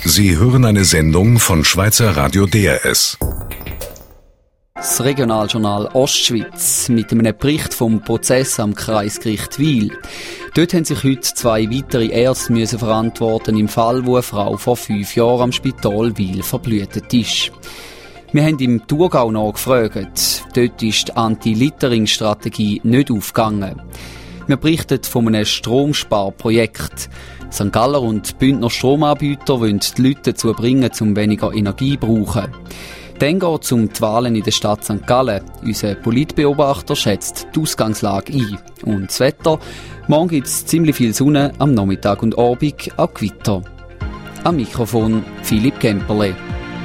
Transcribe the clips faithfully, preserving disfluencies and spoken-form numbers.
Sie hören eine Sendung von Schweizer Radio D R S. Das Regionaljournal Ostschweiz mit einem Bericht vom Prozess am Kreisgericht Wil. Dort haben sich heute zwei weitere Ärzte müssen verantworten im Fall, wo eine Frau vor fünf Jahren am Spital Wil verblühtet ist. Wir haben im Thurgau nachgefragt. Dort ist die Anti-Littering-Strategie nicht aufgegangen. Wir berichten von einem Stromsparprojekt. Sankt Galler und Bündner Stromanbieter wollen die Leute dazu bringen, um weniger Energie zu brauchen. Dann geht es um die Wahlen in der Stadt Sankt Gallen. Unser Politbeobachter schätzt die Ausgangslage ein. Und das Wetter? Morgen gibt es ziemlich viel Sonne, am Nachmittag und Abend auch Gewitter. Am Mikrofon Philipp Gemperle.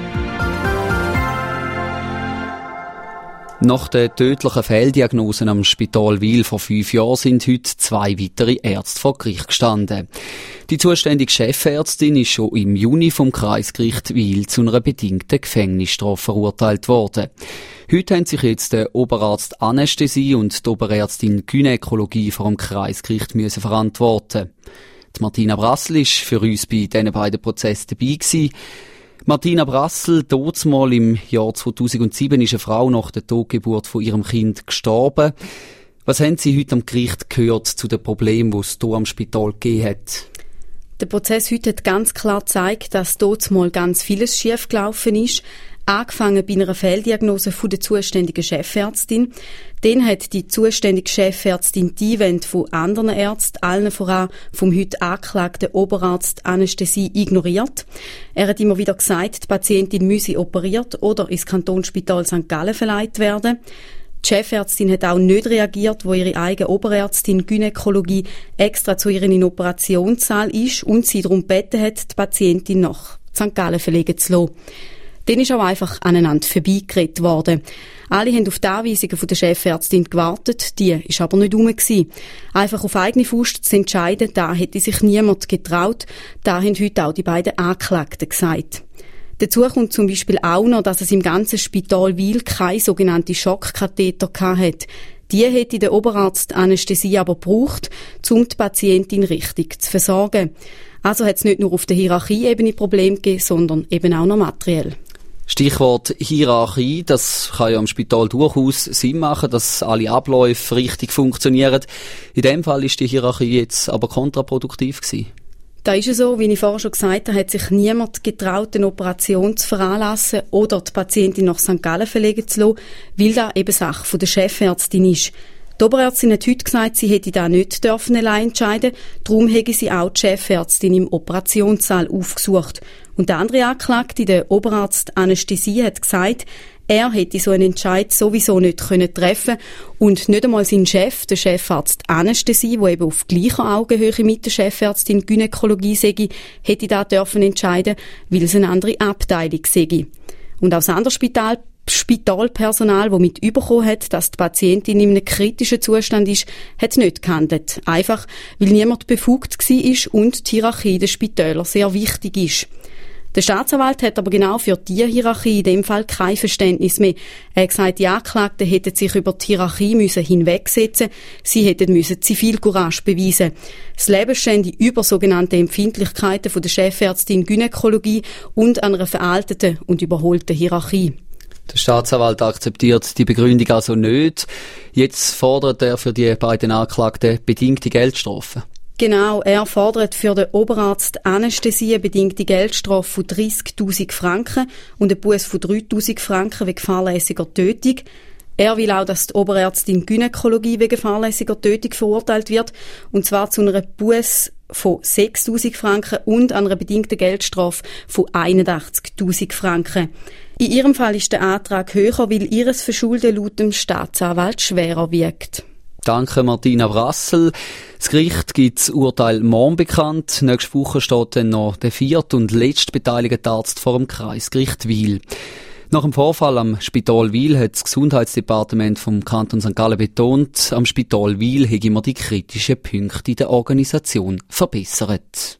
Nach den tödlichen Fehldiagnosen am Spital Wil vor fünf Jahren sind heute zwei weitere Ärzte vor Gericht gestanden. Die zuständige Chefärztin ist schon im Juni vom Kreisgericht Wil zu einer bedingten Gefängnisstrafe verurteilt worden. Heute haben sich jetzt der Oberarzt Anästhesie und die Oberärztin Gynäkologie vor dem Kreisgericht müssen verantworten. Die Martina Brassel ist für uns bei diesen beiden Prozessen dabei gewesen. Martina Brassel, damals im Jahr zweitausendsieben ist eine Frau nach der Totgeburt von ihrem Kind gestorben. Was haben Sie heute am Gericht gehört zu den Problemen, die es hier am Spital gegeben hat? Der Prozess heute hat ganz klar gezeigt, dass dort mal ganz vieles schiefgelaufen ist. Angefangen bei einer Fehldiagnose von der zuständigen Chefärztin. Dann hat die zuständige Chefärztin die Einwände von anderen Ärzten, allen voran vom heute angeklagten Oberarzt Anästhesie, ignoriert. Er hat immer wieder gesagt, die Patientin müsse operiert oder ins Kantonsspital Sankt Gallen verleiht werden. Die Chefärztin hat auch nicht reagiert, wo ihre eigene Oberärztin Gynäkologie extra zu ihr in den Operationssaal ist und sie darum gebeten hat, die Patientin nach Sankt Gallen verlegen zu lassen. Dann ist auch einfach aneinander vorbeigeredet worden. Alle haben auf die Anweisungen von der Chefärztin gewartet, die ist aber nicht rum gewesen. Einfach auf eigene Faust zu entscheiden, da hätte sich niemand getraut, da haben heute auch die beiden Angeklagten gesagt. Dazu kommt zum Beispiel auch noch, dass es im ganzen Spital Wil keine sogenannte Schockkatheter hatte. Die hätte der Oberarzt Anästhesie aber gebraucht, um die Patientin richtig zu versorgen. Also hat es nicht nur auf der Hierarchieebene Probleme gegeben, sondern eben auch noch materiell. Stichwort Hierarchie, das kann ja am Spital durchaus Sinn machen, dass alle Abläufe richtig funktionieren. In dem Fall ist die Hierarchie jetzt aber kontraproduktiv gewesen. Da ist es so, wie ich vorher schon gesagt habe, hat sich niemand getraut, eine Operation zu veranlassen oder die Patientin nach Sankt Gallen verlegen zu lassen, weil das eben Sache von der Chefärztin ist. Die Oberärztin hat heute gesagt, sie hätte da nicht dürfen allein entscheiden, darum hätte sie auch die Chefärztin im Operationssaal aufgesucht. Und der andere Anklagte, der Oberarzt Anästhesie, hat gesagt, er hätte so einen Entscheid sowieso nicht können treffen und nicht einmal sein Chef, der Chefarzt Anästhesie, der eben auf gleicher Augenhöhe mit der Chefärztin Gynäkologie sei, hätte da dürfen entscheiden, weil es eine andere Abteilung sei. Und auch das andere Spital Spitalpersonal, das mit überkommen hat, dass die Patientin in einem kritischen Zustand ist, hat nicht gehandelt. Einfach, weil niemand befugt war und die Hierarchie der Spitäler sehr wichtig ist. Der Staatsanwalt hat aber genau für diese Hierarchie in dem Fall kein Verständnis mehr. Er hat gesagt, die Anklagten hätten sich über die Hierarchie müssen hinwegsetzen, sie hätten müssen Zivilcourage beweisen. Das Leben stände über sogenannte Empfindlichkeiten von der Chefärztin Gynäkologie und einer veralteten und überholten Hierarchie. Der Staatsanwalt akzeptiert die Begründung also nicht. Jetzt fordert er für die beiden Anklagten bedingte Geldstrafe. Genau, er fordert für den Oberarzt Anästhesie eine bedingte Geldstrafe von dreißigtausend Franken und einen Buß von dreitausend Franken wegen fahrlässiger Tötung. Er will auch, dass die Oberärztin Gynäkologie wegen fahrlässiger Tötung verurteilt wird, und zwar zu einer Buß von sechstausend Franken und einer bedingten Geldstrafe von einundachtzigtausend Franken. In ihrem Fall ist der Antrag höher, weil ihres Verschulden laut dem Staatsanwalt schwerer wiegt. Danke, Martina Brassel. Das Gericht gibt das Urteil morgen bekannt. Nächste Woche steht dann noch der vierte und letzte beteiligte Arzt vor dem Kreisgericht Wil. Nach dem Vorfall am Spital Wil hat das Gesundheitsdepartement vom Kanton Sankt Gallen betont, am Spital Wil hätte man die kritischen Punkte in der Organisation verbessert.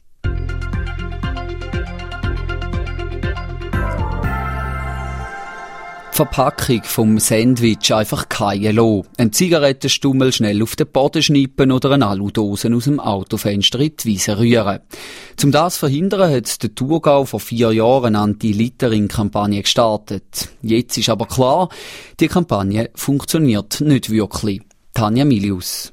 Verpackung vom Sandwich einfach fallen lassen, einen Zigarettenstummel schnell auf den Boden schnippen oder eine Aludose aus dem Autofenster in die Wiese rühren. Um das zu verhindern, hat der Thurgau vor vier Jahren eine Anti-Littering-Kampagne gestartet. Jetzt ist aber klar, die Kampagne funktioniert nicht wirklich. Tanja Milius.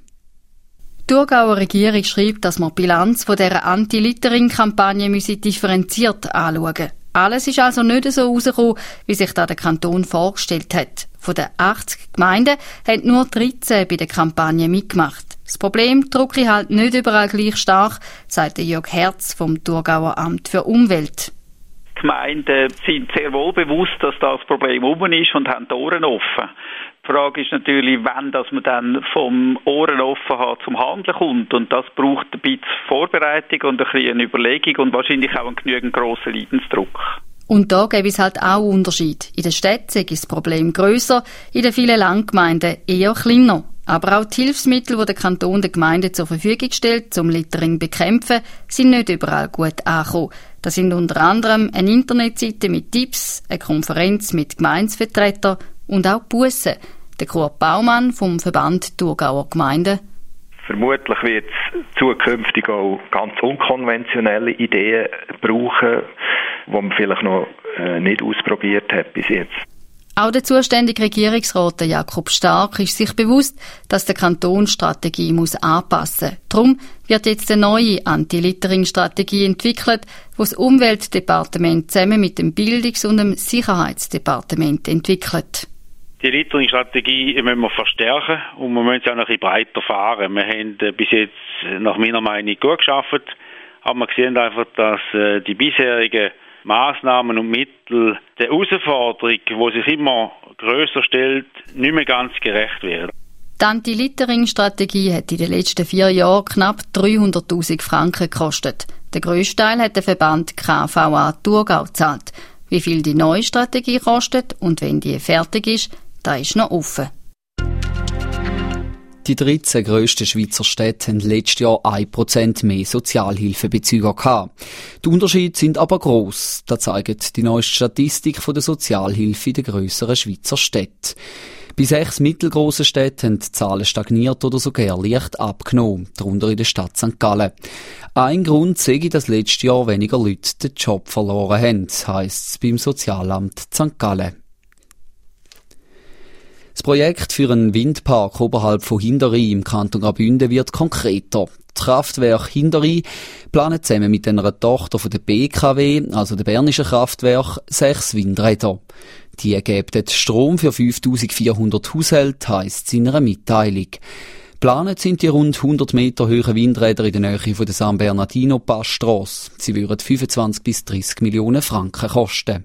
Die Thurgauer Regierung schreibt, dass man die Bilanz von dieser Anti-Littering-Kampagne differenziert anschauen müsse. Alles ist also nicht so rausgekommen, wie sich da der Kanton vorgestellt hat. Von den achtzig Gemeinden haben nur dreizehn bei der Kampagne mitgemacht. Das Problem drücke halt nicht überall gleich stark, sagt Jörg Herz vom Thurgauer Amt für Umwelt. Die Gemeinden sind sehr wohl bewusst, dass das Problem oben ist und haben die Ohren offen. Die Frage ist natürlich, wann dass man dann vom Ohren offen hat zum Handeln kommt. Und das braucht ein bisschen Vorbereitung und ein bisschen eine Überlegung und wahrscheinlich auch einen genügend grossen Leidensdruck. Und da gäbe es halt auch Unterschied. In den Städten ist das Problem grösser, in den vielen Landgemeinden eher kleiner. Aber auch die Hilfsmittel, die der Kanton der Gemeinde zur Verfügung stellt, um Littering zu bekämpfen, sind nicht überall gut angekommen. Das sind unter anderem eine Internetseite mit Tipps, eine Konferenz mit Gemeindevertretern und auch Bussen. Der Kurt Baumann vom Verband Thurgauer Gemeinden. Vermutlich wird es zukünftig auch ganz unkonventionelle Ideen brauchen, die man vielleicht noch äh, nicht ausprobiert hat bis jetzt. Auch der zuständige Regierungsrat Jakob Stark ist sich bewusst, dass der Kanton Strategie muss anpassen muss. Darum wird jetzt eine neue Anti-Littering-Strategie entwickelt, die das Umweltdepartement zusammen mit dem Bildungs- und dem Sicherheitsdepartement entwickelt. Die Littering-Strategie müssen wir verstärken und wir müssen sie auch noch ein bisschen breiter fahren. Wir haben bis jetzt nach meiner Meinung gut gearbeitet, aber wir sehen einfach, dass die bisherigen Massnahmen und Mittel der Herausforderung, die sich immer grösser stellt, nicht mehr ganz gerecht werden. Die Anti-Littering-Strategie hat in den letzten vier Jahren knapp dreihunderttausend Franken gekostet. Der grösste Teil hat der Verband K V A Thurgau gezahlt. Wie viel die neue Strategie kostet und wenn die fertig ist, das ist noch offen. Die dreizehn grössten Schweizer Städte haben letztes Jahr ein Prozent mehr Sozialhilfebezüger gehabt. Die Unterschiede sind aber gross. Das zeigt die neueste Statistik von der Sozialhilfe in den grösseren Schweizer Städten. Bei sechs mittelgrossen Städten haben die Zahlen stagniert oder sogar leicht abgenommen, darunter in der Stadt Sankt Gallen. Ein Grund sei, dass letztes Jahr weniger Leute den Job verloren haben, heisst es beim Sozialamt Sankt Gallen. Das Projekt für einen Windpark oberhalb von Hinterrhein im Kanton Graubünden wird konkreter. Das Kraftwerk Hinterrhein planet zusammen mit einer Tochter von der B K W, also der Bernischen Kraftwerk, sechs Windräder. Die geben Strom für fünftausendvierhundert Haushalte, heisst es in einer Mitteilung. Geplant sind die rund hundert Meter hohen Windräder in der Nähe von der San Bernardino Passstrasse. Sie würden fünfundzwanzig bis dreissig Millionen Franken kosten.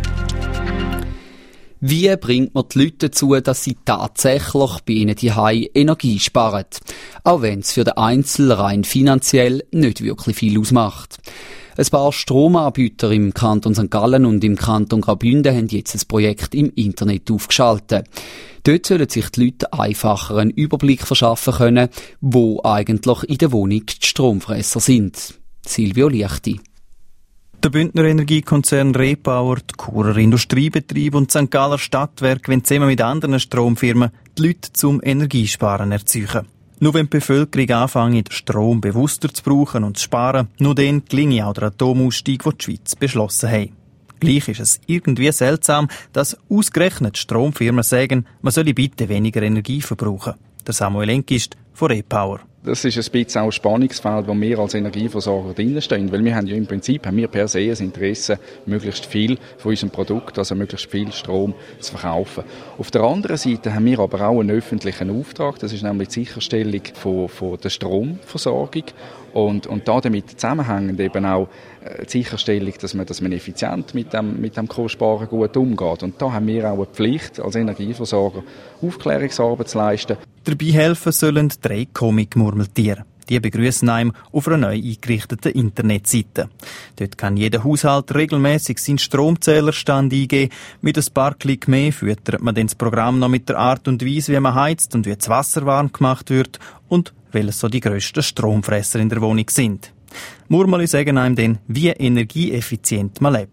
Wie bringt man die Leute dazu, dass sie tatsächlich bei ihnen zu Hause Energie sparen? Auch wenn es für den Einzelnen rein finanziell nicht wirklich viel ausmacht. Ein paar Stromanbieter im Kanton Sankt Gallen und im Kanton Graubünden haben jetzt ein Projekt im Internet aufgeschaltet. Dort sollen sich die Leute einfacher einen Überblick verschaffen können, wo eigentlich in der Wohnung die Stromfresser sind. Silvio Liechti. Der Bündner Energiekonzern Repower, die Churer Industriebetrieb und Sankt Galler Stadtwerk wollen zusammen mit anderen Stromfirmen die Leute zum Energiesparen erzeugen. Nur wenn die Bevölkerung anfängt, Strom bewusster zu brauchen und zu sparen, nur dann gelingt auch der Atomausstieg, den die Schweiz beschlossen hat. Gleich ist es irgendwie seltsam, dass ausgerechnet Stromfirmen sagen, man solle bitte weniger Energie verbrauchen. Der Samuel Enkist von Repower. Das ist ein bisschen auch ein Spannungsfeld, wo wir als Energieversorger drinstehen. Weil wir haben ja im Prinzip haben wir per se ein Interesse, möglichst viel von unserem Produkt, also möglichst viel Strom zu verkaufen. Auf der anderen Seite haben wir aber auch einen öffentlichen Auftrag. Das ist nämlich die Sicherstellung von, von der Stromversorgung. Und, und da damit zusammenhängend eben auch die Sicherstellung, dass man, dass man effizient mit dem, mit dem kostbaren Gut umgeht. Und da haben wir auch eine Pflicht, als Energieversorger Aufklärungsarbeit zu leisten. Dabei helfen sollen drei Comic-Murmeltiere. Die begrüßen einem auf einer neu eingerichteten Internetseite. Dort kann jeder Haushalt regelmäßig seinen Stromzählerstand eingeben. Mit ein paar Klick mehr füttert man dann das Programm noch mit der Art und Weise, wie man heizt und wie das Wasser warm gemacht wird und welches so die grössten Stromfresser in der Wohnung sind. Murmeli sagen einem dann, wie energieeffizient man lebt.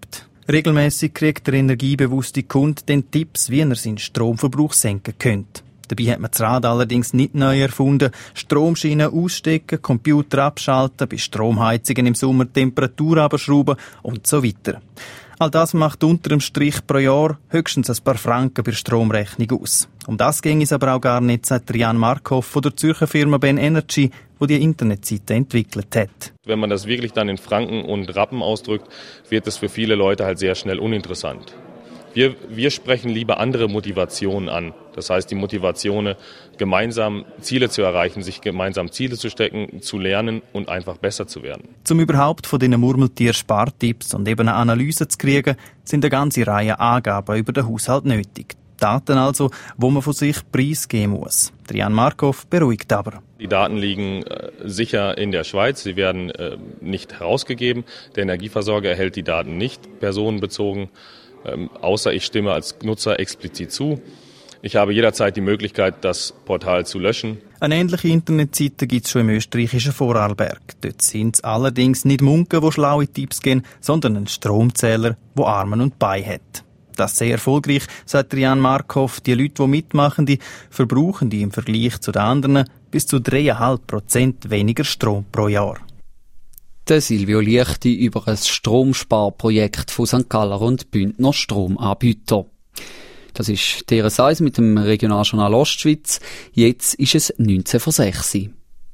Regelmäßig kriegt der energiebewusste Kunde den Tipps, wie er seinen Stromverbrauch senken könnte. Dabei hat man das Rad allerdings nicht neu erfunden. Stromschienen ausstecken, Computer abschalten, bei Stromheizungen im Sommer Temperatur abschrauben und so weiter. All das macht unter dem Strich pro Jahr höchstens ein paar Franken bei der Stromrechnung aus. Um das ging es aber auch gar nicht, sagt Jan Markov von der Zürcher Firma Ben Energy, die die Internetseite entwickelt hat. Wenn man das wirklich dann in Franken und Rappen ausdrückt, wird es für viele Leute halt sehr schnell uninteressant. Wir, wir sprechen lieber andere Motivationen an. Das heißt, die Motivationen, gemeinsam Ziele zu erreichen, sich gemeinsam Ziele zu stecken, zu lernen und einfach besser zu werden. Um überhaupt von diesen Murmeltier-Spartipps und eben eine Analyse zu kriegen, sind eine ganze Reihe Angaben über den Haushalt nötig. Daten also, wo man von sich preisgeben muss. Der Jan Markov beruhigt aber. Die Daten liegen äh, sicher in der Schweiz. Sie werden äh, nicht herausgegeben. Der Energieversorger erhält die Daten nicht personenbezogen. Ähm, außer ich stimme als Nutzer explizit zu. Ich habe jederzeit die Möglichkeit, das Portal zu löschen. Eine ähnliche Internetseite gibt es schon im österreichischen Vorarlberg. Dort sind es allerdings nicht Munken, die schlaue Tipps geben, sondern ein Stromzähler, der Arme und Beine hat. Das ist sehr erfolgreich, sagt Jan Markov. Die Leute, die mitmachen, die verbrauchen die im Vergleich zu den anderen bis zu drei Komma fünf Prozent weniger Strom pro Jahr. Der Silvio Liechti über ein Stromsparprojekt von Sankt Galler und Bündner Stromanbieter. Das ist T R S eins mit dem Regionaljournal Ostschweiz. Jetzt ist es neunzehn vor sechs. Die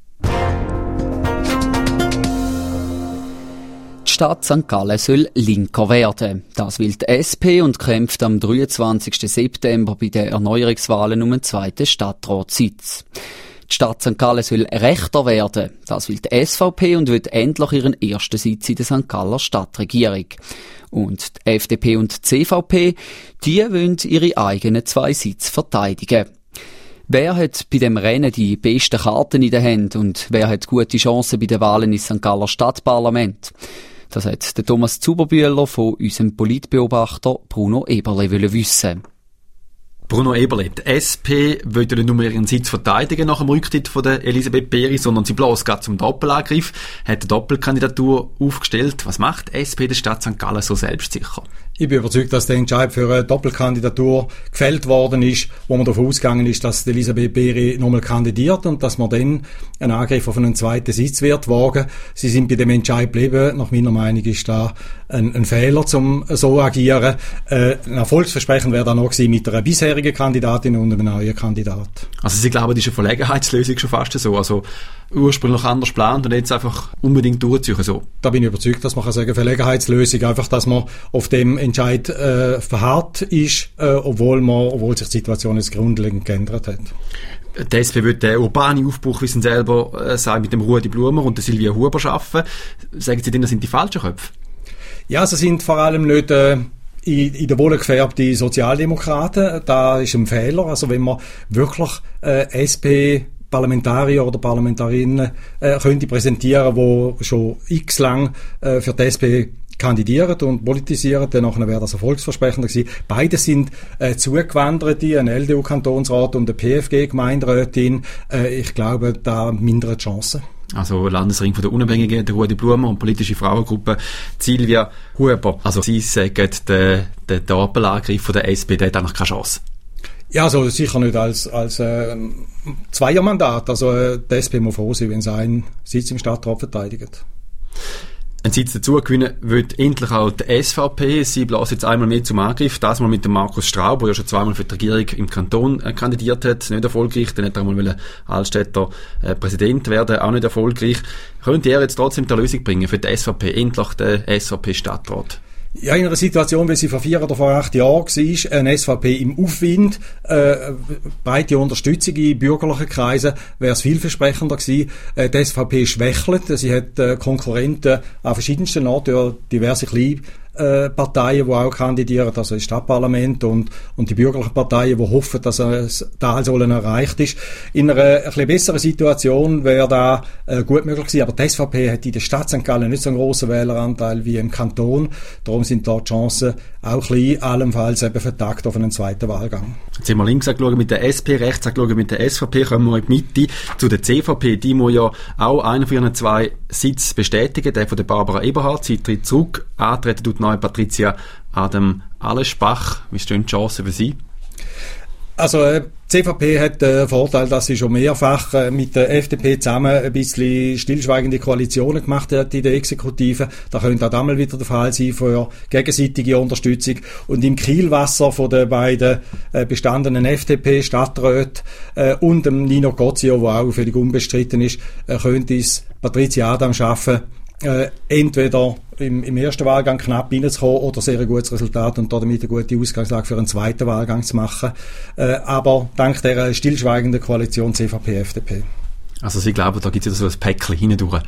Stadt Sankt Gallen soll linker werden. Das will die S P und kämpft am dreiundzwanzigsten September bei den Erneuerungswahlen um einen zweiten Stadtratssitz. Die Stadt Sankt Gallen soll rechter werden. Das will die S V P und will endlich ihren ersten Sitz in der Sankt Galler Stadtregierung. Und die F D P und die C V P, die wollen ihre eigenen zwei Sitze verteidigen. Wer hat bei dem Rennen die besten Karten in der Hand und wer hat gute Chancen bei den Wahlen ins Sankt Galler Stadtparlament? Das hat der Thomas Zuberbühler von unserem Politbeobachter Bruno Eberle wissen. Bruno Eberle, die S P will nicht nur ihren Sitz verteidigen nach dem Rücktritt von der Elisabeth Beeri, sondern sie bloß gerade zum Doppelangriff, hat eine Doppelkandidatur aufgestellt. Was macht die S P der Stadt Sankt Gallen so selbstsicher? Ich bin überzeugt, dass der Entscheid für eine Doppelkandidatur gefällt worden ist, wo man davon ausgegangen ist, dass Elisabeth Beeri nochmal kandidiert und dass man dann einen Angriff auf einen zweiten Sitz wird wagen. Sie sind bei dem Entscheid geblieben. Nach meiner Meinung ist da ein, ein Fehler, zum so agieren. Äh, ein Erfolgsversprechen wäre da noch gewesen mit einer bisherigen Kandidatin und einem neuen Kandidat. Also Sie glauben, das ist eine Verlegenheitslösung schon fast so? Also ursprünglich anders geplant und jetzt einfach unbedingt durchziehen so? Da bin ich überzeugt, dass man kann sagen, Verlegenheitslösung, einfach, dass man auf dem Entscheid äh, verharrt ist, äh, obwohl man, obwohl sich die Situation jetzt grundlegend geändert hat. Die S P will den urbanen Aufbruch, wie sie selber äh, sagen, mit dem Rudi Blumer und der Silvia Huber schaffen. Sagen Sie denn, das sind die falschen Köpfe? Ja, sie sind vor allem nicht äh, in, in der Wolle gefärbte Sozialdemokraten. Da ist ein Fehler. Also wenn man wirklich äh, S P Parlamentarier oder Parlamentarierinnen äh, könnte präsentieren, die schon x lang äh, für die S P kandidieren und politisieren, dann wäre das erfolgsversprechender gewesen. Beide sind äh, Zugewanderte, ein L D U-Kantonsrat und eine P F G-Gemeinderätin. Äh, ich glaube, da mindere Chancen. Also Landesring von der Unabhängigen, der Rudi Blumer und politische Frauengruppe Silvia Huber. Also Sie sagen, der, der Doppelangriff von der S P, der hat eigentlich keine Chance. Ja, also sicher nicht als, als äh, Zweiermandat. Also äh, die S P muss froh sein, wenn sie einen Sitz im Stadtrat verteidigt. Ein Sitz dazu gewinnen wird endlich auch die S V P. Sie bläst jetzt einmal mehr zum Angriff. Das mal mit dem Markus Straub, der ja schon zweimal für die Regierung im Kanton äh, kandidiert hat. Nicht erfolgreich. Dann hat er einmal Altstädter äh, Präsident werden. Auch nicht erfolgreich. Könnte er jetzt trotzdem die Lösung bringen für die S V P? Endlich der S V P-Stadtrat? Ja, in einer Situation, wie sie vor vier oder vor acht Jahren war, eine S V P im Aufwind, äh, breite Unterstützung in bürgerlichen Kreisen, wäre es vielversprechender gewesen. Äh, die S V P schwächelt, sie hat äh, Konkurrenten an verschiedensten Orten, diverse kleine äh, Parteien, die auch kandidieren, also das Stadtparlament und, und die bürgerlichen Parteien, die hoffen, dass es da sollen erreicht ist. In einer ein bisschen besseren Situation wäre da äh, gut möglich gewesen, aber die S V P hat in der Stadt Sankt Gallen nicht so einen grossen Wähleranteil wie im Kanton. Darum sind da die Chancen auch klein, allenfalls eben vertagt auf einen zweiten Wahlgang. Jetzt haben wir links angeschaut mit der S P, rechts angeschaut mit der S V P, kommen wir in die Mitte zu der C V P. Die muss ja auch einen von ihren zwei Sitzen bestätigen, der von der Barbara Eberhardt. Sie tritt zurück, antreten tut neue Patricia Adam Alespach. Wie stehen die Chancen für Sie? Also äh, die C V P hat den Vorteil, dass sie schon mehrfach äh, mit der F D P zusammen ein bisschen stillschweigende Koalitionen gemacht hat in der Exekutive. Da könnte auch damals wieder der Fall sein für gegenseitige Unterstützung. Und im Kielwasser von den beiden äh, bestandenen F D P-Stadträten äh, und dem Nino Gozio, der auch völlig unbestritten ist, äh, könnte es Patricia Adam schaffen, äh, entweder im, im ersten Wahlgang knapp reinzukommen oder sehr ein gutes Resultat und damit eine gute Ausgangslage für einen zweiten Wahlgang zu machen. Äh, aber dank der stillschweigenden Koalition C V P F D P. Also Sie glauben, da gibt es ja so ein Päckchen hindurch?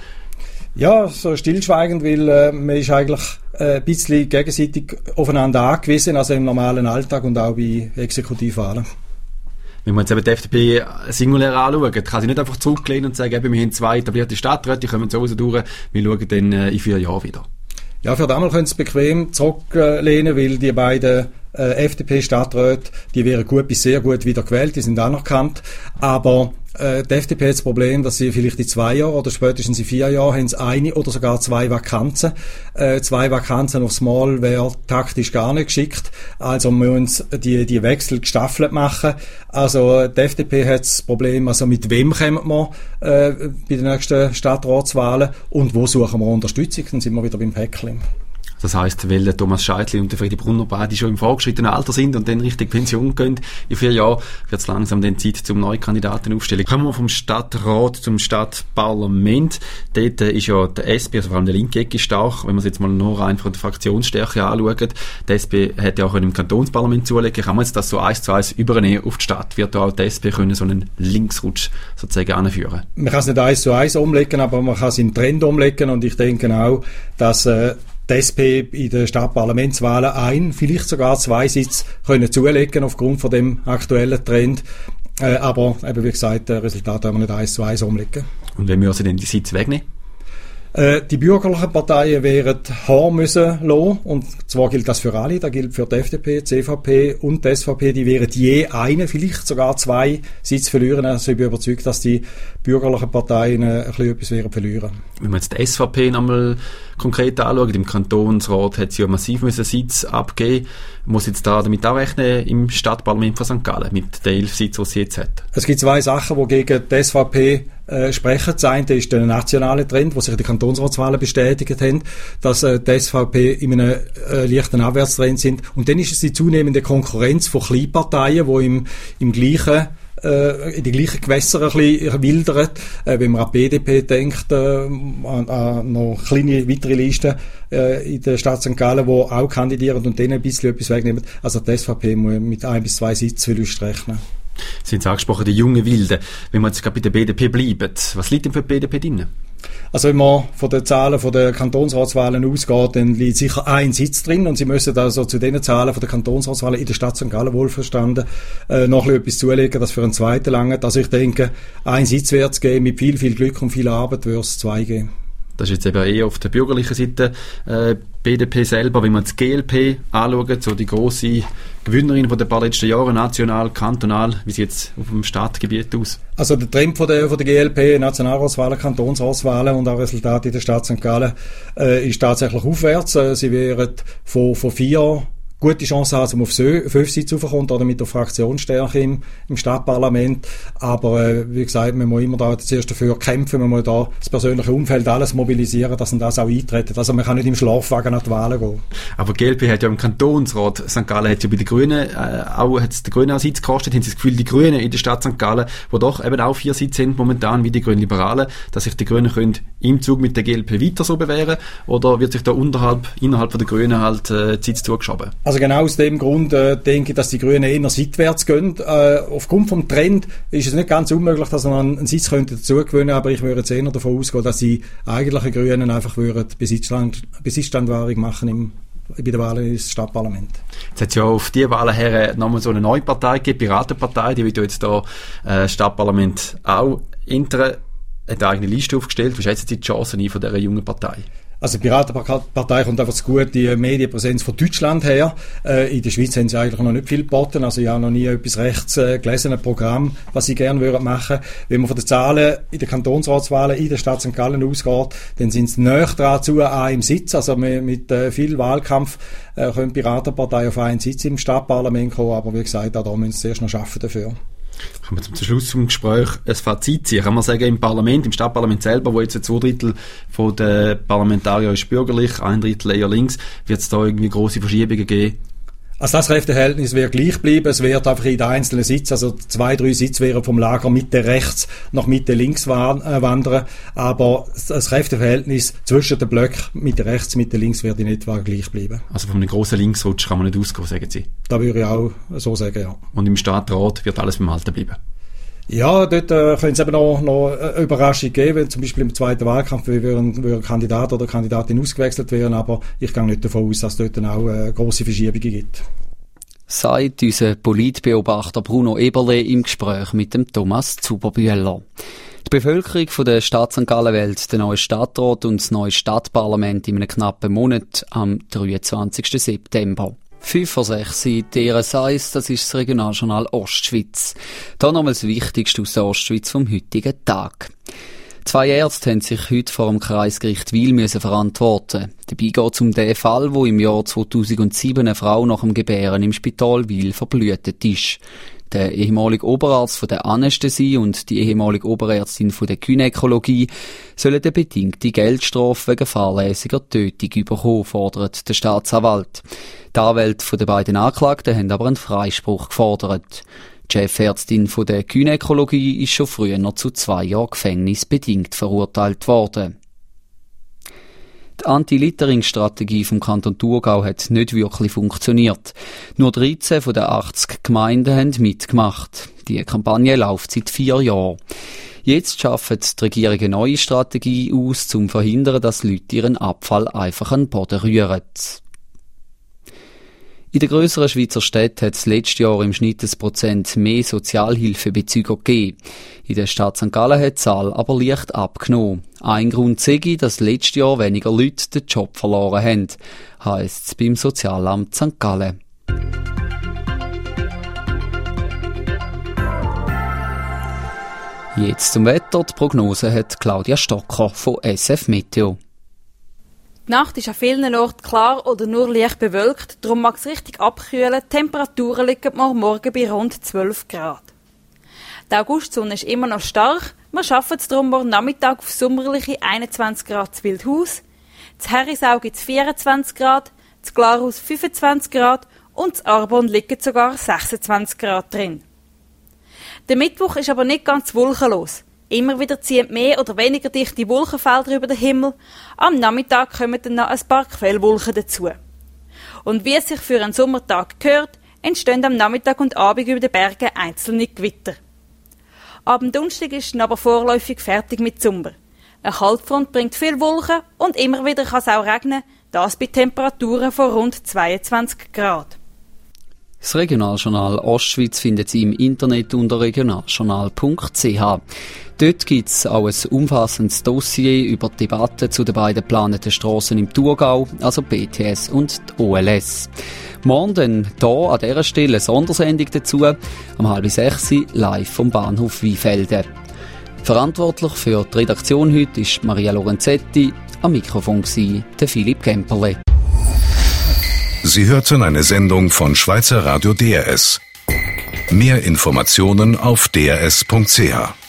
Ja, so stillschweigend, weil äh, man ist eigentlich äh, ein bisschen gegenseitig aufeinander angewiesen, also im normalen Alltag und auch bei Exekutivwahlen. Wenn wir jetzt eben die F D P singulär anschauen, kann sie nicht einfach zurücklehnen und sagen, eben, wir haben zwei etablierte Stadträte, die kommen so raus durch, wir schauen dann äh, in vier Jahren wieder. Ja, für damals können sie bequem zurücklehnen, weil die beiden äh, F D P-Stadträte, die wären gut bis sehr gut wieder gewählt, die sind anerkannt, aber äh, die F D P hat das Problem, dass sie vielleicht in zwei Jahren oder spätestens in vier Jahren haben sie eine oder sogar zwei Vakanzen. Äh, zwei Vakanzen aufs Mal wäre taktisch gar nicht geschickt, also müssen sie die, die Wechsel gestaffelt machen. Also die F D P hat das Problem, also mit wem kommen wir äh, bei den nächsten Stadtratswahlen und wo suchen wir Unterstützung, dann sind wir wieder beim Päckchen. Das heisst, weil der Thomas Scheidli und der Friedi Brunner beide schon im vorgeschrittenen Alter sind und dann Richtung Pension gehen in vier Jahren, wird es langsam dann Zeit zum Neukandidaten aufstellen. Kommen wir vom Stadtrat zum Stadtparlament. Dort ist ja der S P, also vor allem der linke Ecke, stark. Wenn man es jetzt mal nur rein von der Fraktionsstärke anschaut, der S P hätte ja auch im Kantonsparlament zulegen. Kann man jetzt das so eins zu eins übernehmen auf die Stadt? Wird da auch der S P können so einen Linksrutsch sozusagen anführen? Man kann es nicht eins zu eins umlegen, aber man kann es in Trend umlegen und ich denke auch, dass äh, die S P in den Stadtparlamentswahlen ein, vielleicht sogar zwei Sitze können zulegen aufgrund von dem aktuellen Trend. Äh, aber eben wie gesagt, das Resultat haben wir nicht eins zu eins umlegen. Und wenn wir sie denn die Sitze wegnehmen? Äh, die bürgerlichen Parteien wären Haar müssen lassen, und zwar gilt das für alle, das gilt für die F D P, die C V P und die S V P, die wären je eine, vielleicht sogar zwei Sitze verlieren. Also ich bin überzeugt, dass die bürgerlichen Parteien ein bisschen etwas werden verlieren. Wenn man jetzt die S V P nochmal konkret anschaut, im Kantonsrat hat sie ja massiv müssen Sitz abgeben. Muss jetzt da damit auch rechnen im Stadtparlament von Sankt Gallen mit den elf Sitzen, die sie jetzt hat? Es gibt zwei Sachen, die gegen die S V P äh, sprechen. Das eine ist der nationale Trend, wo sich die Kantonsratswahlen bestätigt haben, dass äh, die S V P in einem äh, leichten Abwärtstrend sind. Und dann ist es die zunehmende Konkurrenz von Kleinparteien, die im, im gleichen in die gleichen Gewässer ein bisschen wildern. Äh, wenn man an die B D P denkt, äh, an, an noch kleine weitere Listen äh, in der Stadt Sankt Gallen, die auch kandidieren und denen ein bisschen etwas wegnehmen. Also die S V P muss mit ein bis zwei Sitzen vielleicht rechnen. Sie haben es angesprochen, die jungen Wilden. Wenn wir jetzt gerade bei der B D P bleiben, was liegt denn für die B D P drin? Also wenn man von den Zahlen von der Kantonsratswahlen ausgeht, dann liegt sicher ein Sitz drin und sie müssen also zu den Zahlen von der Kantonsratswahlen in der Stadt Sankt Gallen wohlverstanden äh, noch ein etwas zulegen, das für einen zweiten langt. Also ich denke, ein Sitz wird es geben, mit viel, viel Glück und viel Arbeit wird es zwei geben. Das ist jetzt eben eher auf der bürgerlichen Seite äh, B D P selber. Wenn man das G L P anschaut, so die grosse Gewinnerin von den paar letzten Jahren, national, kantonal, wie sieht es auf dem Stadtgebiet aus? Also der Trend von der, von der G L P, Nationalratswahlen, Kantonsratswahlen und auch Resultate in der Stadt Sankt Gallen äh, ist tatsächlich aufwärts. Äh, sie wären von, von vier gute Chance haben, um auf fünf Sitze raufzukommen oder mit der Fraktionsstärke im, im Stadtparlament. Aber äh, wie gesagt, man muss immer da zuerst dafür kämpfen, man muss da das persönliche Umfeld alles mobilisieren, dass man das auch eintritt. Also man kann nicht im Schlafwagen an die Wahlen gehen. Aber G L P hat ja im Kantonsrat Sankt Gallen, hat ja bei den Grünen äh, auch, hat es den Grünen auch Sitz gekostet, haben sie das Gefühl, die Grünen in der Stadt Sankt Gallen, wo doch eben auch vier Sitze sind momentan, wie die Grünen Liberalen, dass sich die Grünen können im Zug mit der G L P weiter so bewähren, oder wird sich da unterhalb, innerhalb von der Grünen halt äh, die Sitz zugeschoben? Also genau aus dem Grund äh, denke ich, dass die Grünen eher seitwärts gehen. Äh, aufgrund vom Trend ist es nicht ganz unmöglich, dass man einen Sitz könnte dazu gewinnen, aber ich würde jetzt eher davon ausgehen, dass die eigentlichen Grünen einfach würden Besitzstand, Besitzstandwahrung machen im, bei den Wahlen ins Stadtparlament. Jetzt hat es ja auf diese Wahlen her nochmal so eine neue Partei gegeben, die Piratenpartei, die wird ja jetzt da äh, Stadtparlament auch intern, hat eine eigene Liste aufgestellt. Wie schätzen Sie die Chancen ein von dieser jungen Partei? Also die Piratenpartei kommt einfach zu gut die Medienpräsenz von Deutschland her. Äh, in der Schweiz haben sie eigentlich noch nicht viel geboten. Also ich habe noch nie etwas rechts äh, gelesen, ein Programm, was sie gerne würden machen. Wenn man von den Zahlen in den Kantonsratswahlen in der Stadt Sankt Gallen ausgeht, dann sind sie näher dran zu einem Sitz. Also mit, mit äh, viel Wahlkampf äh, können die Piratenpartei auf einen Sitz im Stadtparlament kommen. Aber wie gesagt, auch da müssen sie zuerst noch arbeiten dafür. Können wir zum Schluss zum Gespräch ein Fazit ziehen? Kann man sagen, im Parlament, im Stadtparlament selber, wo jetzt zwei Drittel von den Parlamentariern ist bürgerlich, ein Drittel eher links, wird es da irgendwie grosse Verschiebungen geben? Also das Kräfteverhältnis wird gleich bleiben. Es wird einfach in den einzelnen Sitzen, also zwei, drei Sitze wären vom Lager Mitte rechts nach Mitte links wandern. Aber das Kräfteverhältnis zwischen den Blöcken Mitte rechts, Mitte links wird in etwa gleich bleiben. Also von einem grossen Linksrutsch kann man nicht ausgehen, sagen Sie? Da würde ich auch so sagen, ja. Und im Stadtrat wird alles beim Alten bleiben? Ja, dort äh, können es eben noch, noch eine Überraschung geben, zum Beispiel im zweiten Wahlkampf, wie ein, ein Kandidat oder Kandidatin ausgewechselt werden, aber ich gehe nicht davon aus, dass es dort auch äh, grosse Verschiebungen gibt. Sagt unser Politbeobachter Bruno Eberle im Gespräch mit dem Thomas Zuberbühler. Die Bevölkerung von der Stadt Sankt Gallen wählt den neuen Stadtrat und das neue Stadtparlament in einem knappen Monat am dreiundzwanzigsten September. Fünf vor sechs, T R S eins, das ist das Regionaljournal Ostschweiz. Da nochmal das Wichtigste aus der Ostschweiz vom heutigen Tag. Zwei Ärzte haben sich heute vor dem Kreisgericht Wil müssen verantworten. Dabei geht es um den Fall, wo im Jahr zweitausendsieben eine Frau nach dem Gebären im Spital Wil verblühtet ist. Der ehemalige Oberarzt von der Anästhesie und die ehemalige Oberärztin von der Gynäkologie sollen eine bedingte Geldstrafe wegen fahrlässiger Tötung bekommen, fordert der Staatsanwalt. Die Anwälte der beiden Anklagten haben aber einen Freispruch gefordert. Die Chefärztin von der Gynäkologie ist schon früher noch zu zwei Jahren Gefängnis bedingt verurteilt worden. Die Anti-Littering-Strategie vom Kanton Thurgau hat nicht wirklich funktioniert. Nur dreizehn von den achtzig Gemeinden haben mitgemacht. Die Kampagne läuft seit vier Jahren. Jetzt schafft die Regierung eine neue Strategie aus, um zu verhindern, dass Leute ihren Abfall einfach an den Boden rühren. In den grösseren Schweizer Städten hat es letztes Jahr im Schnitt ein Prozent mehr Sozialhilfebezüger gegeben. In der Stadt Sankt Gallen hat die Zahl aber leicht abgenommen. Ein Grund sei, dass letztes Jahr weniger Leute den Job verloren haben, heisst es beim Sozialamt Sankt Gallen. Jetzt zum Wetter. Die Prognose hat Claudia Stocker von S F Meteo. Die Nacht ist an vielen Orten klar oder nur leicht bewölkt, darum mag es richtig abkühlen. Die Temperaturen liegen morgen bei rund zwölf Grad. Die Augustsonne ist immer noch stark. Wir schaffen es darum morgen Nachmittag auf sommerliche einundzwanzig Grad zu Wildhaus. Zu Herisau gibt es vierundzwanzig Grad, zu Glarus fünfundzwanzig Grad und zu Arbon liegen sogar sechsundzwanzig Grad drin. Der Mittwoch ist aber nicht ganz wolkenlos. Immer wieder ziehen mehr oder weniger dichte Wolkenfelder über den Himmel. Am Nachmittag kommen dann noch ein paar Quellwolken dazu. Und wie es sich für einen Sommertag gehört, entstehen am Nachmittag und Abend über den Bergen einzelne Gewitter. Ab dem Donnerstag ist dann aber vorläufig fertig mit Sommer. Eine Kaltfront bringt viel Wolken und immer wieder kann es auch regnen, das bei Temperaturen von rund zweiundzwanzig Grad. Das Regionaljournal Ostschweiz findet Sie im Internet unter regionaljournal punkt c h. Dort gibt es auch ein umfassendes Dossier über die Debatte zu den beiden geplanten Strassen im Thurgau, also B T S und die O L S. Morgen dann hier an dieser Stelle eine Sondersendung dazu, um halb sechs live vom Bahnhof Weinfelden. Verantwortlich für die Redaktion heute ist Maria Lorenzetti, am Mikrofon war der Philipp Kemperle. Sie hörten eine Sendung von Schweizer Radio D R S. Mehr Informationen auf d r s punkt c h.